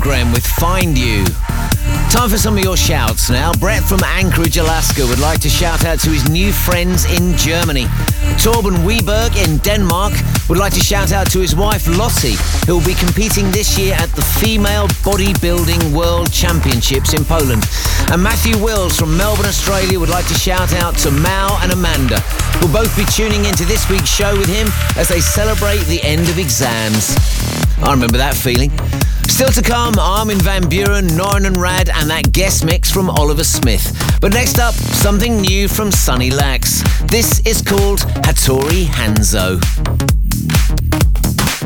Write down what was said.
Dahlgren with Find You. Time for some of your shouts now. Brett from Anchorage, Alaska would like to shout out to his new friends in Germany. Torben Wieberg in Denmark would like to shout out to his wife Lottie, who will be competing this year at the Female Bodybuilding World Championships in Poland. And Matthew Wills from Melbourne, Australia would like to shout out to Mao and Amanda, who will both be tuning into this week's show with him as they celebrate the end of exams. I remember that feeling. Still to come, Armin van Buuren, Norin and Rad, and that guest mix from Oliver Smith. But next up, something new from Sunny Lax. This is called Hattori Hanzo.